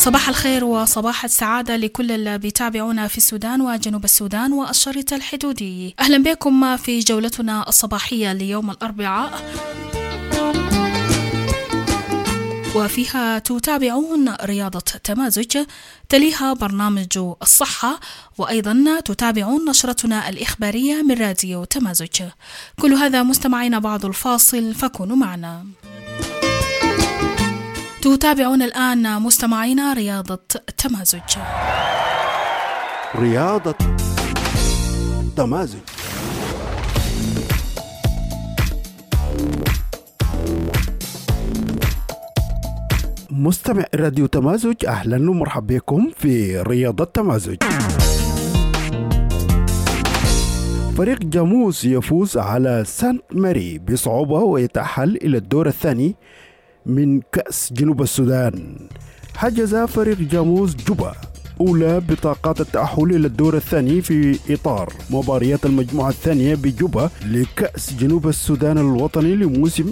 صباح الخير وصباح السعادة لكل اللي بيتابعونا في السودان وجنوب السودان والشريط الحدودي. أهلا بكم في جولتنا الصباحية ليوم الأربعاء، وفيها تتابعون رياضة تمازج، تليها برنامج الصحة، وأيضا تتابعون نشرتنا الإخبارية من راديو تمازج. كل هذا مستمعين بعد الفاصل، فكونوا معنا. تتابعون الآن مستمعين رياضة تمازج. رياضة تمازج. مستمع راديو تمازج، أهلا ومرحبا بكم في رياضة تمازج. فريق جاموس يفوز على سانت ماري بصعوبة ويتأهل إلى الدور الثاني من كأس جنوب السودان. حجز فريق جاموس جوبا أولى بطاقات التأهل إلى الدور الثاني في إطار مباريات المجموعة الثانية بجوبا لكأس جنوب السودان الوطني لموسم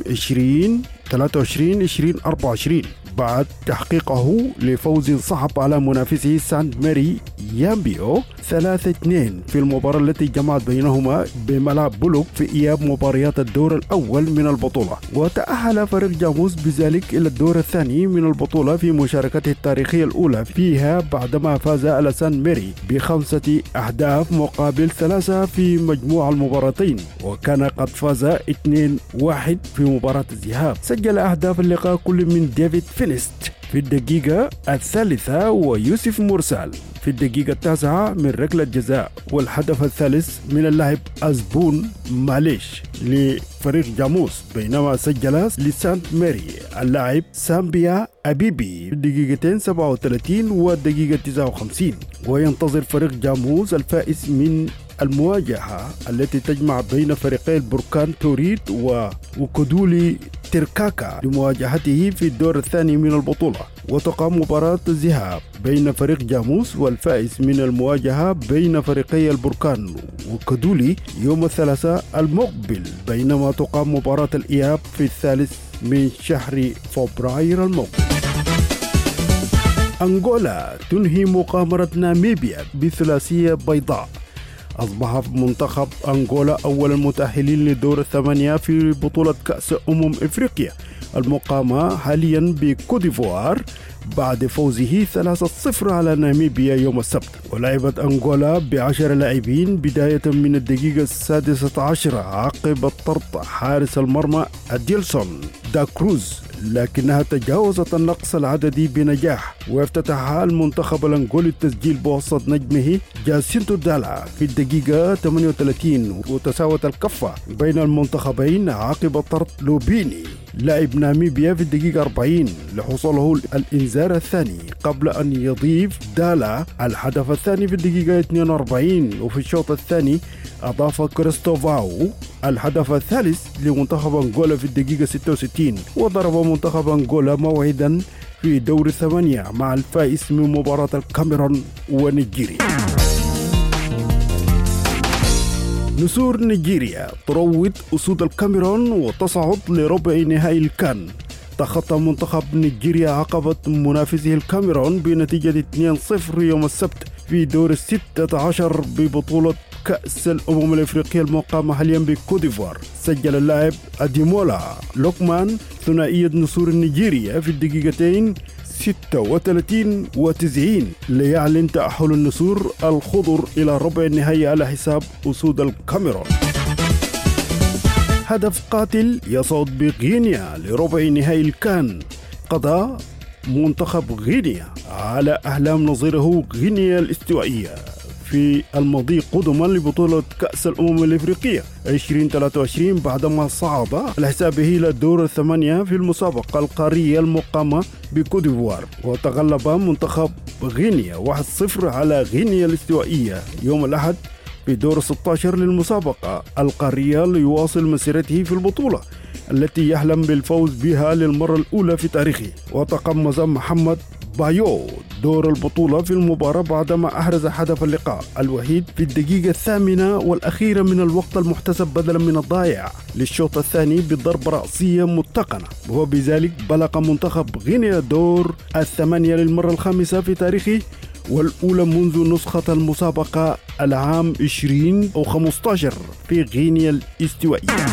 2023-2024 بعد تحقيقه لفوز صعب على منافسه سانت ماري يامبيو 3-2 في المباراة التي جمعت بينهما بملعب بلوك في إياب مباريات الدور الأول من البطولة. وتأهل فريق جاموس بذلك إلى الدور الثاني من البطولة في مشاركته التاريخية الأولى فيها بعدما فاز على سانت ماري ب5 أهداف مقابل 3 في مجموع المباراتين، وكان قد فاز 2-1 في مباراة الذهاب. سجل أهداف اللقاء كل من ديفيد فينست في الدقيقة 3 ويوسف مرسال في الدقيقة 9 من ركلة جزاء، والهدف الثالث من اللاعب أزبون ماليش لفريق جاموس، بينما سجل لسانت ماري اللاعب سامبيا أبيبي في الدقيقتين 37 والدقيقة 59. وينتظر فريق جاموس الفائز من المواجهة التي تجمع بين فريقي البركان توريد وكدولي تركاكا لمواجهته في الدور الثاني من البطولة. وتقام مباراة الذهاب بين فريق جاموس والفائز من المواجهة بين فريقي البركان وكدولي يوم الثلاثاء المقبل، بينما تقام مباراة الإياب في الثالث من شهر فبراير المقبل. أنغولا تنهي مغامرة ناميبيا بثلاثية بيضاء. أصبح منتخب أنغولا أول المتأهلين لدور الثمانية في بطولة كأس إفريقيا المقامة حاليا بكوديفوار بعد فوزه 3-0 على ناميبيا يوم السبت. ولعبت أنغولا ب10 لاعبين بداية من الدقيقة 16 عقب طرد حارس المرمى أديلسون دا كروز، لكنها تجاوزت النقص العددي بنجاح، وافتتح المنتخب الأنغولي التسجيل بوسط نجمه جاسينتو دالا في الدقيقة 38، وتساوت الكفة بين المنتخبين عقب طرد لوبيني لاعب ناميبيا في الدقيقة 40 لحصوله الإنذار الثاني، قبل أن يضيف دالا الهدف الثاني في الدقيقة 42. وفي الشوط الثاني أضاف كريستوفاو الهدف الثالث لمنتخب أنغولا في الدقيقة 66، وضرب منتخب أنغولا موعدا في دور الثمانية مع الفائز من مباراة الكاميرون ونيجيريا. نسور نيجيريا تروض أسود الكاميرون وتصعد لربع نهائي الكان. تخطى منتخب نيجيريا عقبة منافسه الكاميرون بنتيجة 2-0 يوم السبت في دور 16 ببطولة كأس الأفريقية المقامة حاليا بكوديفوار. سجل اللاعب أديمولا لوكمان ثنائية نسور نيجيريا في الدقيقتين 36 و90 ليعلن تأهل النسور الخضر إلى ربع النهائي على حساب أسود الكاميرون. هدف قاتل يصعد بغينيا لربع نهائي الكان. قضى منتخب غينيا على أحلام نظيره غينيا الاستوائية في المضي قدما لبطولة كأس الأفريقية 2023 بعدما صعد على حسابه إلى دور الثمانية في المسابقة القارية المقامة بكوديفوار. وتغلب منتخب غينيا 1-0 على غينيا الاستوائية يوم الأحد في دور 16 للمسابقة القارية ليواصل مسيرته في البطولة التي يحلم بالفوز بها للمرة الأولى في تاريخه. وتقمص محمد بايو دور البطولة في المباراة بعدما أحرز هدف اللقاء الوحيد في الدقيقة 8 والأخيرة من الوقت المحتسب بدلا من الضائع للشوط الثاني بضربة رأسية متقنة، وبذلك بلغ منتخب غينيا دور 8 للمرة 5 في تاريخه، والأولى منذ نسخة المسابقة العام 2015 في غينيا الاستوائية.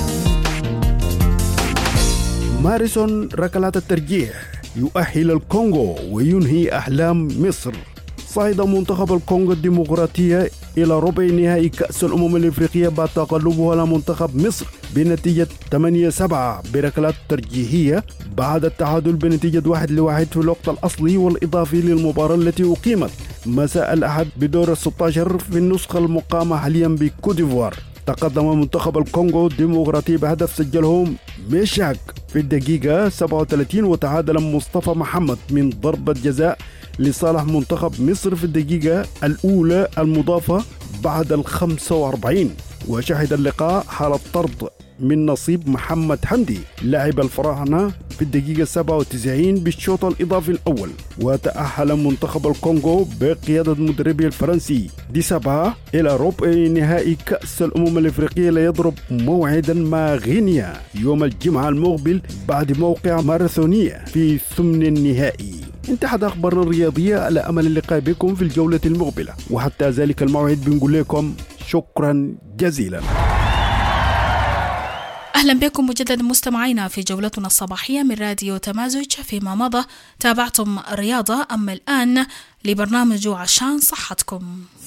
ماريسون ركلات الترجيح يؤهل الكونغو وينهي أحلام مصر. صعد منتخب الكونغو الديمقراطية إلى ربع نهائي كأس الأمم الإفريقية بعد تغلبه على منتخب مصر بنتيجة 8-7 بركلات ترجيحية بعد التعادل بنتيجة 1-1 في الوقت الأصلي والإضافي للمباراة التي أقيمت مساء الأحد بدور 16 في النسخة المقامة حاليا بكوديفوار. تقدم منتخب الكونغو الديمقراطي بهدف سجله ميشاك في الدقيقة 37 وتعادل مصطفى محمد من ضربة جزاء لصالح منتخب مصر في الدقيقة الأولى المضافة بعد 45. وشهد اللقاء حالة طرد من نصيب محمد حمدي لاعب الفراعنة في الدقيقة 97 بالشوط الإضافي الأول. وتأهل منتخب الكونغو بقيادة مدربه الفرنسي دي سابا إلى ربع نهائي كأس الأمم الإفريقية ليضرب موعدا مع غينيا يوم الجمعة المقبل بعد موقع ماراثونية في ثمن النهائي. انتهت أخبارنا الرياضية على أمل اللقاء بكم في الجولة المقبلة، وحتى ذلك الموعد بنقول لكم شكرا جزيلا. أهلا بكم مجددا مستمعينا في جولتنا الصباحية من راديو تمازج. فيما مضى تابعتم الرياضة، أما الآن لبرنامج عشان صحتكم.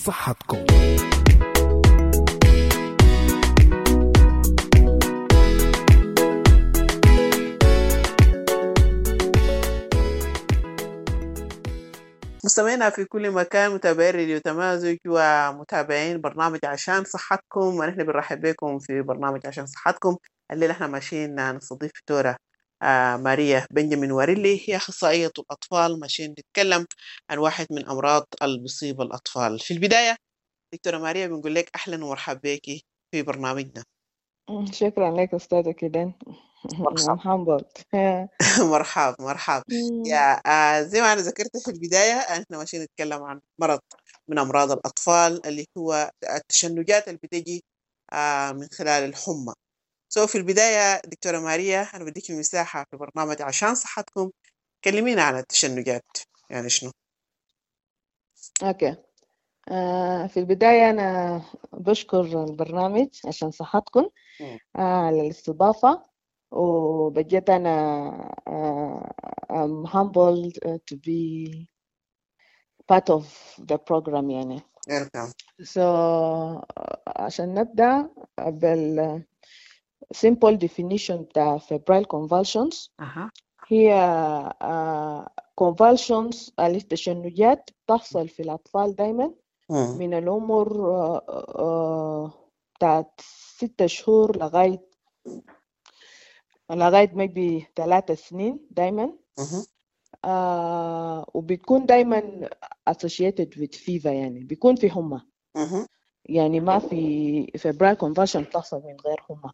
مستمعينا في كل مكان، متابعين راديو تمازج ومتابعين برنامج عشان صحتكم، ونحن بنرحب بكم في برنامج عشان صحتكم. الليلة احنا ماشيين نستضيف دكتورة ماريا بنجامين واريلي، هي أخصائية الأطفال، ماشيين نتكلم عن واحد من أمراض اللي بيصيب الأطفال. في البداية دكتورة ماريا بنقول لك أهلا ومرحبا بك في برنامجنا. شكرا لك أستاذة كيدان. مرحبا. مرحبا. يا زي ما أنا ذكرت في البداية، احنا ماشيين نتكلم عن مرض من أمراض الأطفال اللي هو التشنجات اللي بتجي من خلال الحمى. في البداية دكتورة ماريا، أنا بديك المساحة في برنامج عشان صحتكم، كلمينا عن التشنجات، يعني شنو؟ أوكي. في البداية أنا بشكر البرنامج عشان صحتكم على الاستضافة، وبجد أنا I'm humbled to be part of the program يعني. عشان نبدأ بال simple definition بتاع febrile convulsions. هي convulsions التشنجات بتحصل في الأطفال دايما من العمر بتاع 6 شهور لغاية maybe 3 سنين دايما. وبتكون دايما associated with fever، يعني بيكون في حمى. يعني ما في febrile convulsion بتحصل من غير حمى.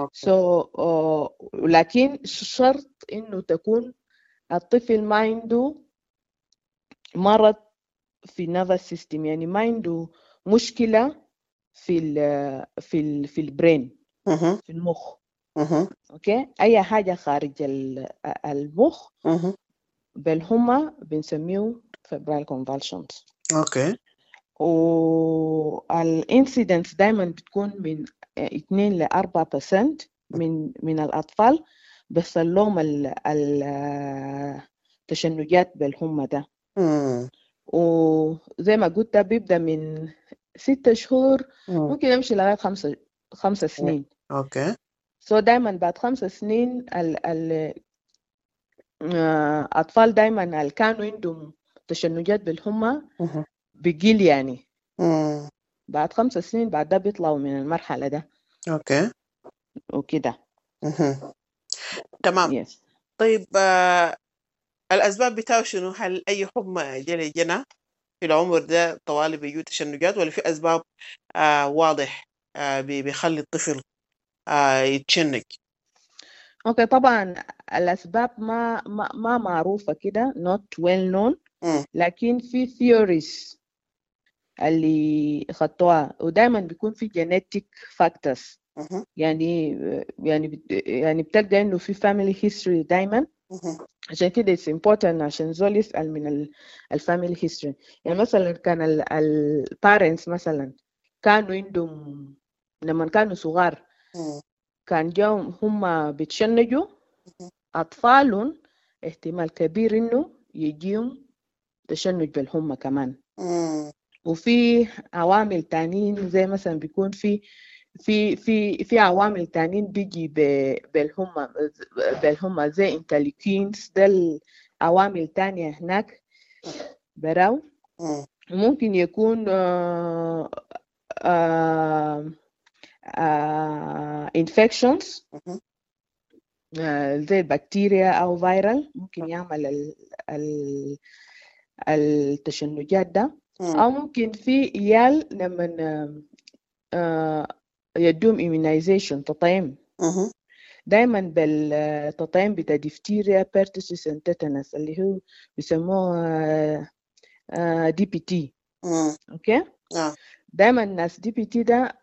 لكن شرط إنه تكون الطفل ما عنده مرض في nervous system، يعني ما عنده مشكلة في البرين، في المخ. أوكي، أي حاجة خارج المخ بالحمى بنسميه febrile convulsions. أوكي. والإنسيدنس دايما بتكون من 2-4% من الأطفال بيحصل لهم التشنجات بالحمى ده. وزي ما قلت بيبدأ من 6 شهور ممكن يمشي لغاية 5 سنين. أوكي. دايما بعد 5 سنين الأطفال دايما اللي كانوا عندهم تشنجات بالحمى بيقل يعني. بعد 5 سنين بعد ده بيطلعوا من المرحلة ده. أوكي. وكده. تمام. طيب الأسباب بتاعه شنو؟ هل أي حمى جنى في العمر ده طوالي بيجوا تشنجات، ولا في أسباب واضح بيخلي الطفل يتشنج؟ اوكي طبعا الاسباب ما معروفة كده not well known، لكن في theories اللي خدتوها، ودايما بيكون في genetic factors. يعني يعني بتلقى انه في family history دايما، عشان كده it's important عشان زول يسأل من الفاميلي history. يعني مثلا كان البارنتس مثلا كانوا عندهم لما كانوا صغار كان جاهم هم بيتشنجوا، أطفالهم احتمال كبير إنه يجيهم تشنج بالهم كمان. وفي عوامل تانيين زي مثلا بيكون في عوامل تانيين بيجي بالهم زي انترليوكينز، ده العوامل تانية هناك براو. وممكن يكون infections زي البكتيريا أو فيرال ممكن يعمل التشنجات ده. أو ممكن في عيال لما يدوم immunization تطعيم، دايما بالتطعيم بتاع ديفتيريا بيرتوسيس تيتانس اللي هو بيسموه دي بي تي. اوكي دايما الناس دي بي تي ده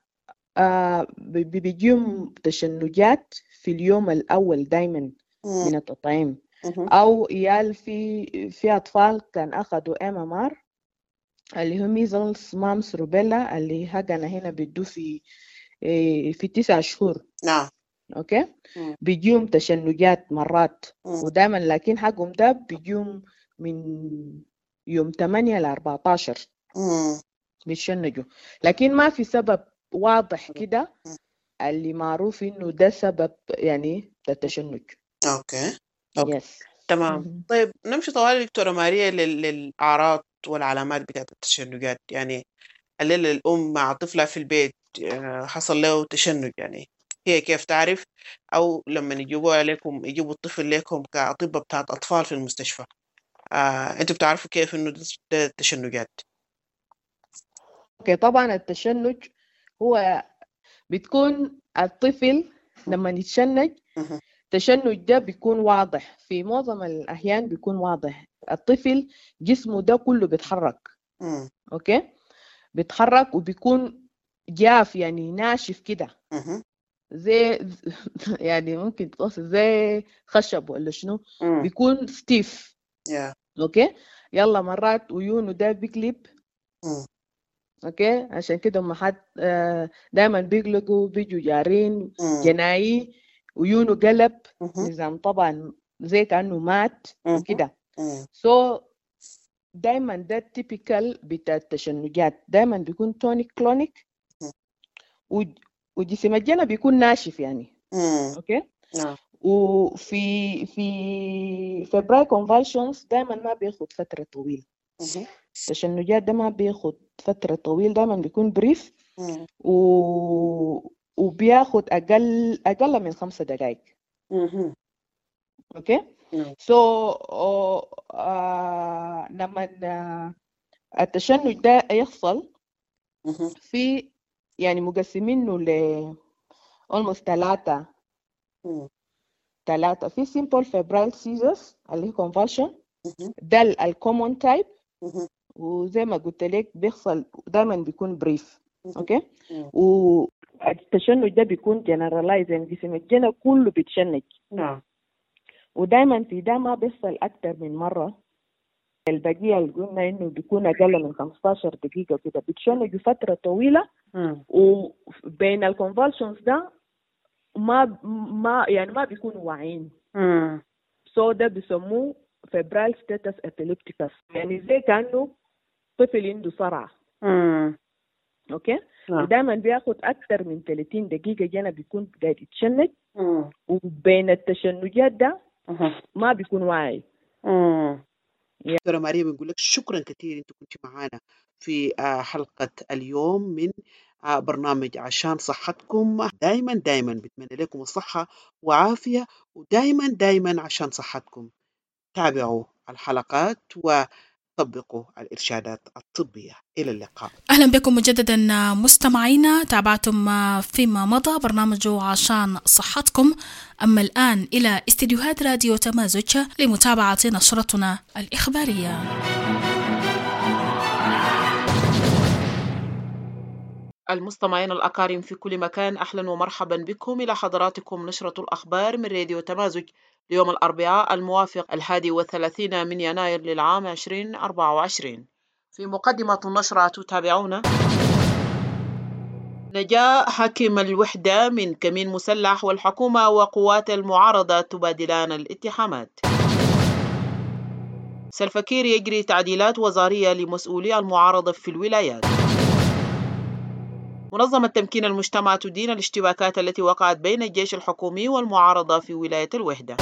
بيجيهم تشنجات في اليوم الأول دايما من التطعيم. أو عيال في أطفال كان أخذوا MMR اللي هو ميزلز مامس روبيلا اللي حقنا هنا بيدو في 9 شهور. اوكي بيجيهم تشنجات مرات ودايما، لكن حقهم ده بيجيهم من يوم 8 ل 14 بيتشنجوا، لكن ما في سبب واضح كده اللي معروف انه ده سبب يعني التشنج. اوكي يس تمام. طيب نمشي طوال دكتورة ماريا للأعراض والعلامات بتاعت التشنجات. يعني الليلة الأم مع طفلها في البيت حصل له تشنج، يعني هي كيف تعرف؟ أو لما يجيبوا عليكم يجيبوا الطفل لكم كأطباء بتاعت أطفال في المستشفى، أنتوا بتعرفوا كيف إنه ده تشنجات؟ اوكي طبعا التشنج هو بتكون الطفل لما يتشنج التشنج ده بيكون واضح، في معظم الأحيان بيكون واضح. الطفل جسمه ده كله بيتحرك. اوكي بيتحرك وبيكون جاف يعني ناشف كده زي يعني ممكن توصف زي خشب ولا شنو، بيكون ستيف. اوكي يلا مرات عيونه ده بيقلب. اوكي عشان كده امهات دايما بيقلقوا بيجوا جارين جناي عيونه قلب نظام طبعا زي كانه مات وكده. سو دايما ده التيبيكال بتاع التشنجات، دايما بيكون تونيك كلونيك وجسم الجنة بيكون ناشف يعني. اوكي وفي فبراير كونفالشنز دايما ما بياخد فترة طويلة. التشنجات ده ما بياخد فترة طويلة، دايما بيكون بريف وبياخد أقل من 5 دقائق. اوكي سو لما التشنج ده يحصل في يعني مقسمينه almost 3 في simple febrile seizures اللي هي convulsion، ده الكومون تايب، وزي ما قلت لك بيحصل دايما بيكون بريف. اوكي والتشنج ده بيكون جنرالايز يعني جسم الجنة كله بيتشنج. ودايما في ده ما بيحصل اكتر من مره. البقيه اللي قلنا انه بيكون اقل من 15 دقيقه كده بيتشنجوا فتره طويله. وبين الكونفالشنز ده ما بيكونوا واعيين. سو ده بيسموه فبرايل ستاتس ابيليبتيكس، يعني زي كانه طفل عنده صرع. اوكي ودايما بياخد اكتر من 30 دقيقه جنى بيكون قاعد يتشنج. وبين التشنجات ده ما بيكون واعي. دكتورة ماريا بنقول لك شكرا كثير انت كنت معانا في حلقة اليوم من برنامج عشان صحتكم. دايما بتمنى لكم الصحة وعافية، ودايما عشان صحتكم. تابعوا الحلقات طبقوا الإرشادات الطبية. إلى اللقاء. أهلا بكم مجددا مستمعينا. تابعتم فيما مضى برنامج عشان صحتكم. أما الآن إلى استديوهات راديو تمازج لمتابعة نشرتنا الإخبارية. المستمعين الأكارم في كل مكان، أهلا ومرحبا بكم إلى حضراتكم نشرة الأخبار من راديو تمازج ليوم الأربعاء الموافق 31 من يناير للعام 2024. في مقدمة النشرة تتابعون: نجاة حاكم الوحدة من كمين مسلح، والحكومة وقوات المعارضة تبادلان الاتهامات. سلفكير يجري تعديلات وزارية لمسؤولي المعارضة في الولايات. منظمة تمكين المجتمع تدين الاشتباكات التي وقعت بين الجيش الحكومي والمعارضة في ولاية الوحدة.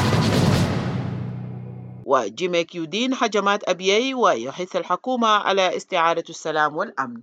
وجيميك يدين هجمات أبيي ويحث الحكومة على استعادة السلام والأمن.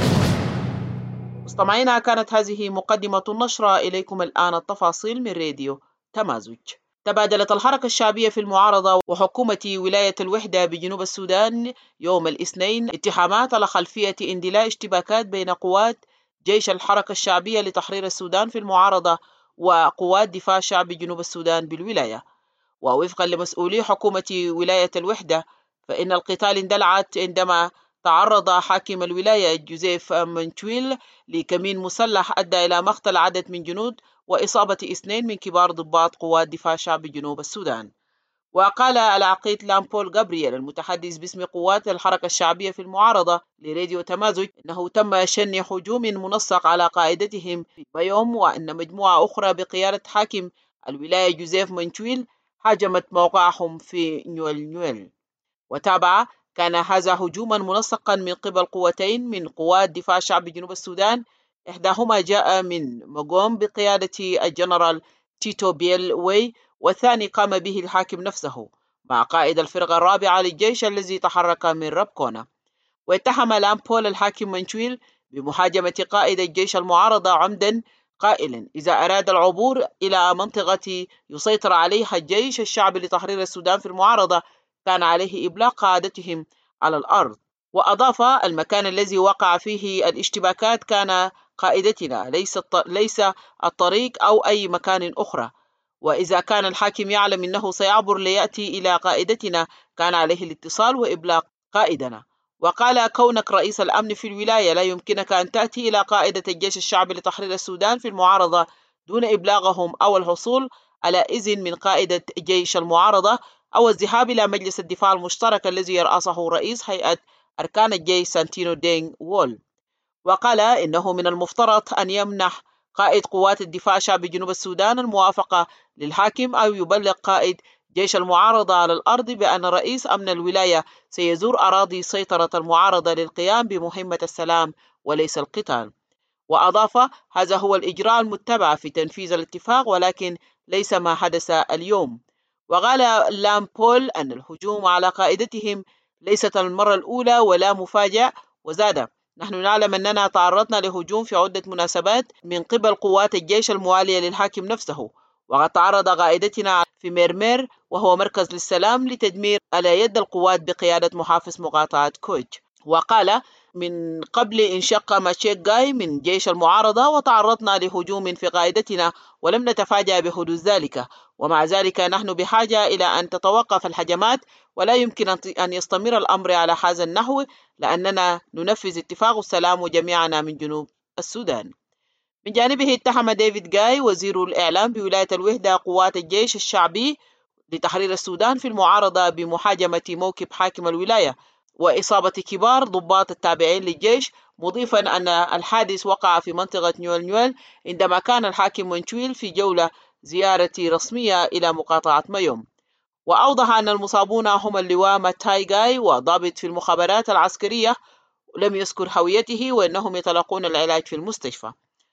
مستمعينا، كانت هذه مقدمة النشرة. إليكم الآن التفاصيل من راديو تمازج. تبادلت الحركة الشعبية في المعارضة وحكومة ولاية الوحدة بجنوب السودان يوم الاثنين اتهامات على خلفية اندلاع اشتباكات بين قوات جيش الحركة الشعبية لتحرير السودان في المعارضة وقوات دفاع شعب جنوب السودان بالولاية. ووفقا لمسؤولي حكومة ولاية الوحدة، فإن القتال اندلعت عندما تعرض حاكم الولاية جوزيف منشويل لكمين مسلح أدى إلى مقتل عدد من جنود وإصابة 2 من كبار ضباط قوات دفاع شعب جنوب السودان. وقال العقيد لامبول غابرييل المتحدث باسم قوات الحركة الشعبية في المعارضة لراديو تمازج إنه تم شن هجوم منسق على قائدتهم في بيوم، وأن مجموعة أخرى بقيادة حاكم الولاية جوزيف منشويل هاجمت موقعهم في نيول. وتابع: كان هذا هجوما منسقا من قبل قوتين من قوات دفاع شعب جنوب السودان، إحداهما جاء من مقوم بقيادة الجنرال تيتو بيل وي، والثاني قام به الحاكم نفسه مع قائد الفرقة الرابعة للجيش الذي تحرك من ربكونا. واتهم لامبول الحاكم منشويل بمهاجمة قائد الجيش المعارضة عمدا، قائلا: إذا أراد العبور إلى منطقة يسيطر عليها الجيش الشعبي لتحرير السودان في المعارضة كان عليه إبلاغ قادتهم على الأرض. وأضاف: المكان الذي وقع فيه الاشتباكات كان قائدتنا، ليس الطريق أو أي مكان أخرى، وإذا كان الحاكم يعلم أنه سيعبر ليأتي إلى قائدتنا كان عليه الاتصال وإبلاغ قائدنا. وقال: كونك رئيس الأمن في الولاية لا يمكنك أن تأتي إلى قائدة الجيش الشعبي لتحرير السودان في المعارضة دون إبلاغهم أو الحصول على إذن من قائدة جيش المعارضة أو الذهاب إلى مجلس الدفاع المشترك الذي يرأسه رئيس هيئة أركان الجيش سانتينو دينغ وول. وقال إنه من المفترض أن يمنح قائد قوات الدفاع شعب جنوب السودان الموافقة للحاكم أو يبلغ قائد جيش المعارضة على الأرض بأن رئيس أمن الولاية سيزور أراضي سيطرة المعارضة للقيام بمهمة السلام وليس القتال. وأضاف: هذا هو الإجراء المتبع في تنفيذ الاتفاق، ولكن ليس ما حدث اليوم. وقال لامبول أن الهجوم على قائدتهم ليست المرة الأولى ولا مفاجأ، وزاد: نحن نعلم أننا تعرضنا لهجوم في عدة مناسبات من قبل قوات الجيش الموالية للحاكم نفسه، وقد تعرض قائدتنا في ميرمير وهو مركز للسلام لتدمير على يد القوات بقيادة محافظ مقاطعة كوج. وقال: من قبل انشق ماتشيك جاي من جيش المعارضة وتعرضنا لهجوم في قائدتنا ولم نتفاجأ بحدوث ذلك، ومع ذلك نحن بحاجة إلى أن تتوقف الهجمات، ولا يمكن أن يستمر الأمر على هذا النحو لأننا ننفذ اتفاق السلام جميعنا من جنوب السودان. من جانبه اتهم ديفيد جاي وزير الإعلام بولاية الوحدة قوات الجيش الشعبي لتحرير السودان في المعارضة بمحاجمة موكب حاكم الولاية وإصابة كبار ضباط التابعين للجيش، مضيفا أن الحادث وقع في منطقة نيول عندما كان الحاكم منشويل في جولة زيارة رسمية إلى مقاطعة ميوم. وأوضح أن المصابون هم اللواء ماتاي جاي وضابط في المخابرات العسكرية لم يذكر هويته، وأنهم يتلقون العلاج في المستشفى.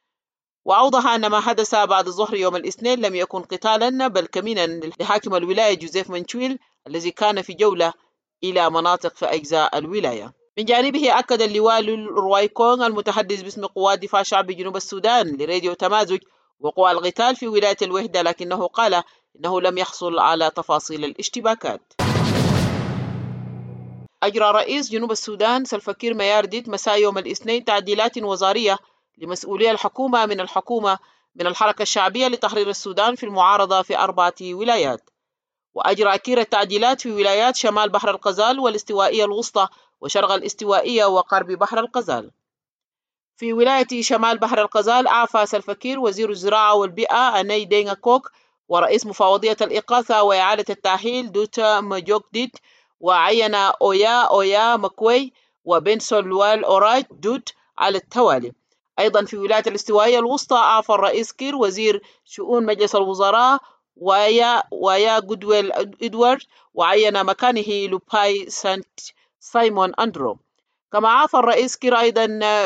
وأوضح أن ما حدث بعد الظهر يوم الاثنين لم يكن قتالا بل كمينا لحاكم الولاية جوزيف منشويل الذي كان في جولة إلى مناطق في أجزاء الولاية. من جانبه أكد اللواء روي كونغ المتحدث باسم قوات دفاع شعب جنوب السودان لراديو تمازج وقوى القتال في ولاية الوحدة، لكنه قال إنه لم يحصل على تفاصيل الاشتباكات. أجرى رئيس جنوب السودان سلفاكير ميارديت مساء يوم الاثنين تعديلات وزارية لمسؤولي الحكومة من الحركة الشعبية لتحرير السودان في المعارضة في 4 ولايات. وأجرى كير التعديلات في ولايات شمال بحر الغزال والاستوائية الوسطى وشرق الاستوائية وغرب بحر الغزال. في ولاية شمال بحر الغزال أعفى سلفاكير وزير الزراعة والبيئة أني دينغا كوك ورئيس مفوضية الإغاثة وإعادة التأهيل دوتا مجوكديت، وعين أويا مكوي وبنسول لوال أورايت دوت على التوالي. أيضا في ولاية الاستوائية الوسطى أعفى الرئيس كير وزير شؤون مجلس الوزراء ويا جودويل إدوارد، وعين مكانه لوباي سانت سايمون أندرو. كما عافى الرئيس كير أيضا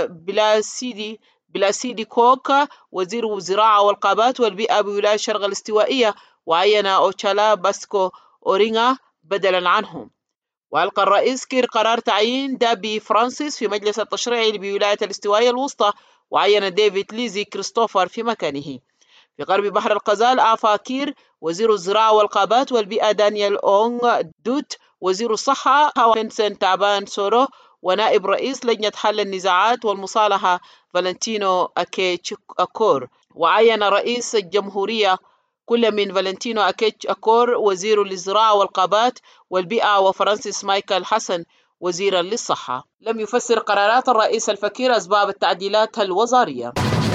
بلاسيدي كوك وزير الزراعة والغابات والبيئة بولاية شرق الاستوائية، وعين أوتشالا باسكو أورينغا بدلا عنهم. وألقى الرئيس كير قرار تعيين دابي فرانسيس في مجلس التشريعي بولاية الاستوائية الوسطى، وعين ديفيد ليزي كريستوفر في مكانه. في غرب بحر الغزال أعفى كير وزير الزراعة والغابات والبيئة دانيال أونغ دوت، وزير الصحة فينسنت تابان سورو، ونائب رئيس لجنة حل النزاعات والمصالحة فالنتينو أكور. وعين رئيس الجمهورية كل من فالنتينو أكور وزير للزراعة والغابات والبيئة، وفرانسيس مايكل حسن وزيرا للصحة. لم يفسر قرارات الرئيس الفكير أسباب التعديلات الوزارية.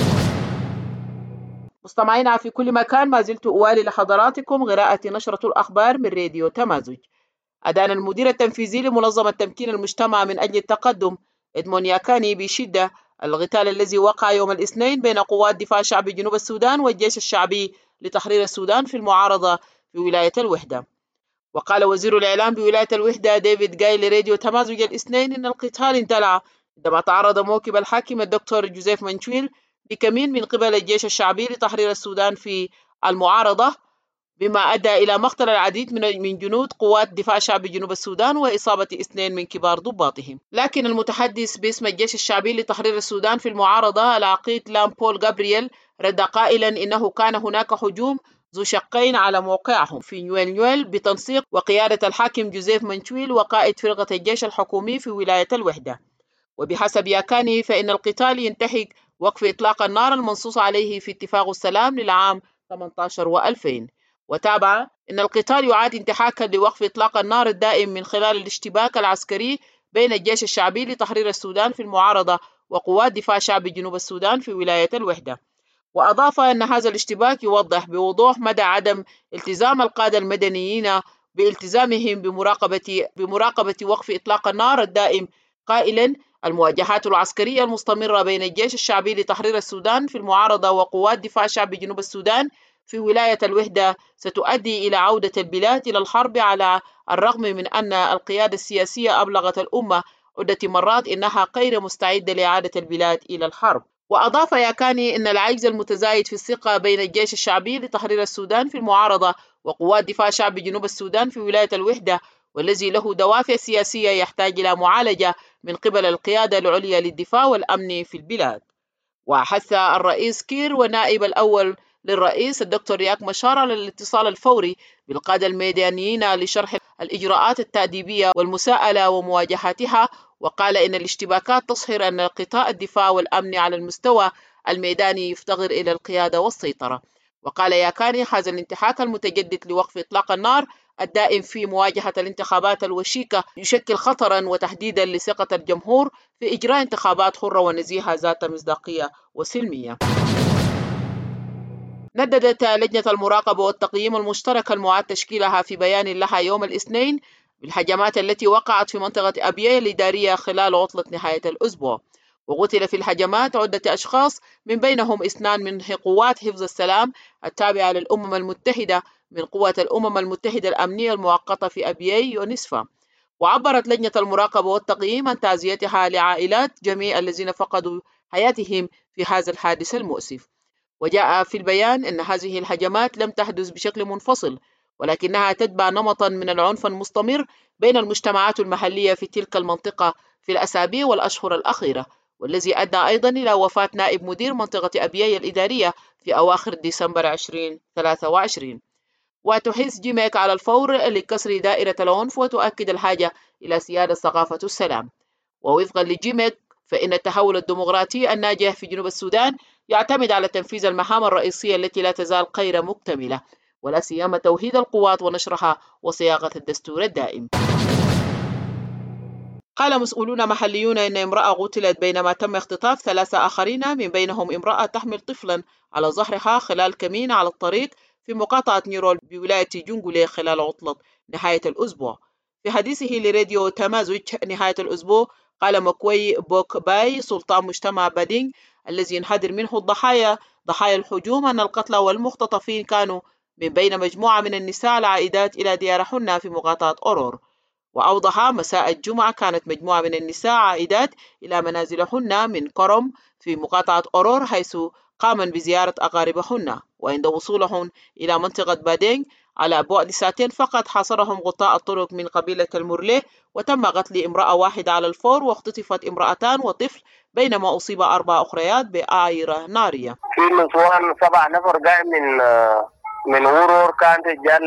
مستمعينا في كل مكان، ما زلت أوالي لحضراتكم قراءة نشرة الأخبار من راديو تمازج. أدان المدير التنفيذي لمنظمة تمكين المجتمع من أجل التقدم إدمون ياكاني بشدة القتال الذي وقع يوم الاثنين بين قوات دفاع الشعب جنوب السودان والجيش الشعبي لتحرير السودان في المعارضة في ولاية الوحدة. وقال وزير الإعلام بولاية الوحدة ديفيد جاي لراديو تمازج الاثنين إن القتال اندلع عندما تعرض موكب الحاكم الدكتور جوزيف منشويل بكمين من قبل الجيش الشعبي لتحرير السودان في المعارضة، بما أدى إلى مقتل العديد من جنود قوات دفاع شعب جنوب السودان وإصابة 2 من كبار ضباطهم. لكن المتحدث باسم الجيش الشعبي لتحرير السودان في المعارضة العقيد لام بول جابرييل رد قائلا إنه كان هناك هجوم ذو شقين على موقعهم في نيويل بتنسيق وقيادة الحاكم جوزيف منشويل وقائد فرقة الجيش الحكومي في ولاية الوحدة. وبحسب ياكاني فإن القتال ينتهي وقف إطلاق النار المنصوص عليه في اتفاق السلام للعام 18 و2000. وتابع إن القتال يعاد انتهاكا لوقف إطلاق النار الدائم من خلال الاشتباك العسكري بين الجيش الشعبي لتحرير السودان في المعارضة وقوات دفاع شعب جنوب السودان في ولاية الوحدة. وأضاف أن هذا الاشتباك يوضح بوضوح مدى عدم التزام القادة المدنيين بالتزامهم بمراقبة وقف إطلاق النار الدائم، قائلا المواجهات العسكرية المستمرة بين الجيش الشعبي لتحرير السودان في المعارضة وقوات دفاع شعب جنوب السودان في ولاية الوحدة ستؤدي إلى عودة البلاد إلى الحرب، على الرغم من أن القيادة السياسية أبلغت الأمة عدة مرات إنها غير مستعدة لإعادة البلاد إلى الحرب. وأضاف ياكاني أن العجز المتزايد في الثقة بين الجيش الشعبي لتحرير السودان في المعارضة وقوات دفاع شعب جنوب السودان في ولاية الوحدة، والذي له دوافع سياسية، يحتاج إلى معالجة من قبل القيادة العليا للدفاع والأمن في البلاد. وحث الرئيس كير والنائب الأول للرئيس الدكتور رياك مشار على الاتصال الفوري بالقادة الميدانيين لشرح الإجراءات التأديبية والمساءلة ومواجهتها، وقال إن الاشتباكات تظهر أن قطاع الدفاع والأمن على المستوى الميداني يفتقر إلى القيادة والسيطرة. وقال ياكاني هذا الانتهاك المتجدد لوقف إطلاق النار الدائم في مواجهة الانتخابات الوشيكة يشكل خطرا وتهديدا لثقة الجمهور في إجراء انتخابات حرة ونزيهة ذات مصداقية وسلمية. نددت لجنة المراقبة والتقييم المشتركة المعاد تشكيلها في بيان لها يوم الاثنين بالهجمات التي وقعت في منطقة أبيي الإدارية خلال عطلة نهاية الأسبوع. وقتل في الهجمات عدة أشخاص، من بينهم 2 من قوات حفظ السلام التابعة للأمم المتحدة من قوة الأمم المتحدة الأمنية المؤقتة في أبيي يونسفا. وعبرت لجنة المراقبة والتقييم عن تعزيتها لعائلات جميع الذين فقدوا حياتهم في هذا الحادث المؤسف. وجاء في البيان أن هذه الهجمات لم تحدث بشكل منفصل، ولكنها تتبع نمطا من العنف المستمر بين المجتمعات المحلية في تلك المنطقة في الأسابيع والأشهر الأخيرة، والذي أدى أيضا إلى وفاة نائب مدير منطقة أبيي الإدارية في أواخر ديسمبر 2023. وتحث جيميك على الفور لكسر دائرة العنف وتؤكد الحاجة إلى سيادة ثقافة السلام. ووفقا لجيميك فإن التحول الديمقراطي الناجح في جنوب السودان يعتمد على تنفيذ المهام الرئيسية التي لا تزال غير مكتملة، ولا سيما توحيد القوات ونشرها وصياغة الدستور الدائم. قال مسؤولون محليون إن امرأة قتلت بينما تم اختطاف 3 آخرين، من بينهم امرأة تحمل طفلا على ظهرها خلال كمين على الطريق في مقاطعة نيرول بولاية جنجولي خلال عطلة نهاية الأسبوع. في حديثه لراديو تمازج نهاية الأسبوع قال مكوي بوك باي سلطان مجتمع بادينغ الذي ينحدر منه ضحايا الهجوم أن القتلى والمختطفين كانوا من بين مجموعة من النساء العائدات إلى ديارهن في مقاطعة أورور. وأوضح مساء الجمعة كانت مجموعة من النساء عائدات إلى منازلهن من كرم في مقاطعة أورور، حيث قامن بزيارة أقاربهن، وعند وصولهن إلى منطقة بادينغ على بعد 2 ساعات فقط حاصرهم قطاع الطرق من قبيلة المرليه، وتم قتل امرأة واحدة على الفور، واختطفت امرأتان وطفل، بينما أصيب 4 أخريات بأعيرة نارية. في نسوان 7 نفر جاي من ورور، كانت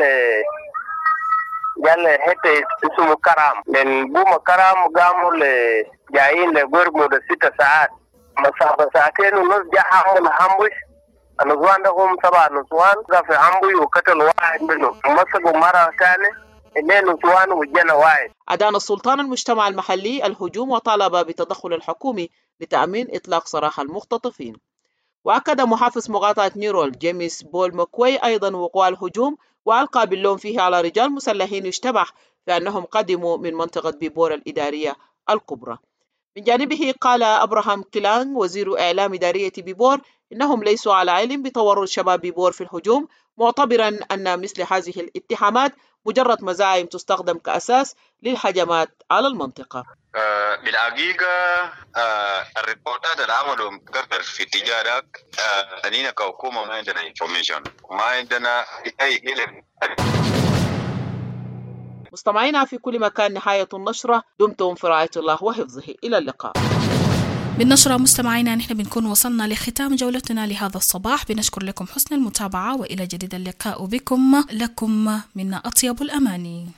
جال حتى اسمه كرام، من بوم كرام قاموا جايين لقرب 6 ساعات، مسافة 2.5 ساعات جاء حمبوش. النسوان لهم 7 نسوان في حمبوش وقتلوا واحد منهم، مسكوا مرة ثانية 2 نسوان وجنا واحد. أدان السلطان المجتمع المحلي الهجوم وطالب بالتدخل الحكومي لتأمين إطلاق سراح المختطفين. وأكد محافظ مقاطعة نيرول جيمس بول مكوي أيضا وقوع الهجوم، وألقى باللوم فيه على رجال مسلحين يشتبه بأنهم قدموا من منطقة بيبور الإدارية الكبرى. من جانبه قال أبراهام كيلانغ وزير إعلام إدارية بيبور إنهم ليسوا على علم بتورط شباب بيبور في الهجوم، معتبرا أن مثل هذه الاتهامات مجرد مزاعم تستخدم كأساس للهجمات على المنطقة. بالحقيقة الريبورتات اللي عملوا مكرر في اتجاهك أنينا كحكومة ما عندنا انفورميشن، ما عندنا أي علم. مستمعينا في كل مكان، نهاية النشرة، دمتم في رعاية الله وحفظه، إلى اللقاء. بالنشرة مستمعينا نحن بنكون وصلنا لختام جولتنا لهذا الصباح، بنشكر لكم حسن المتابعة وإلى جديد اللقاء بكم، لكم منا أطيب الأماني.